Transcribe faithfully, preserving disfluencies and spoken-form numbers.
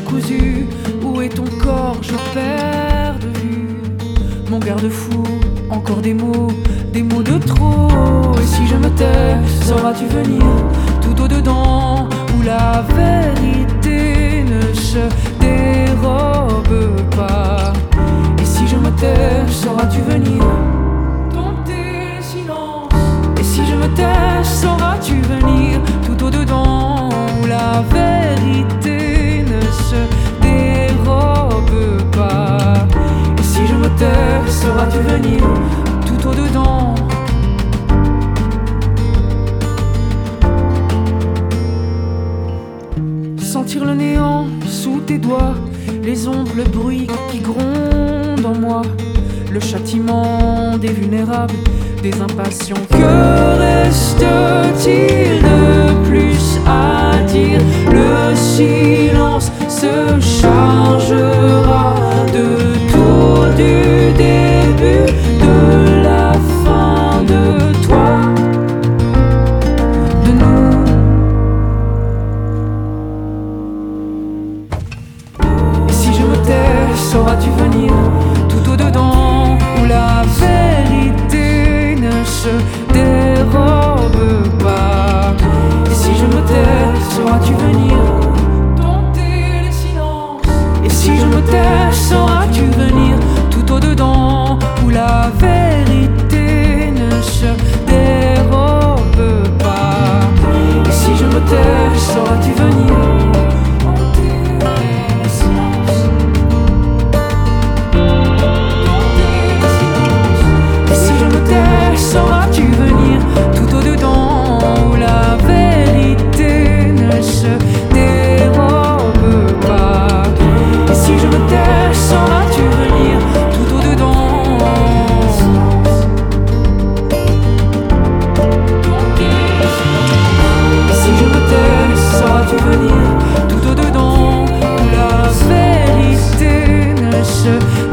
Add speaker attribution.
Speaker 1: décousu. Où est ton corps, je perds de vue. Mon garde-fou, encore des mots, des mots de trop. Et si je me tais, sauras-tu venir tout au-dedans, où la vérité ne se dérobe pas. Et si je me tais, sauras-tu venir dompter le silence. Et si je me tais, sauras-tu venir tout au-dedans, où la vérité ne se dérobe pas. Et si je me tais, sauras-tu venir tout au-dedans. Sentir le néant sous tes doigts, les ombres, le bruit qui gronde en moi, le châtiment des vulnérables, des impatients. Que reste-t-il de plus à dire? Le silence se chargera de tout, du début, de la fin, de toi, de nous. Et si je me tais, sauras-tu venir tout au-dedans, où la vérité ne se dérobe pas. Et si je me tais, sauras-tu venir dompter le silence. Et si je me tais, sauras-tu venir tout au-dedans, où la vérité ne se dérobe pas. Et si je me tais, sauras-tu venir dompter le silence. Et si je me tais, sauras-tu venir tout au-dedans, où la vérité ne se dérobe pas. Et si je me tais, sauras-tu venir tout au-dedans. Et si je me tais, sauras-tu venir tout au-dedans, où la vérité ne se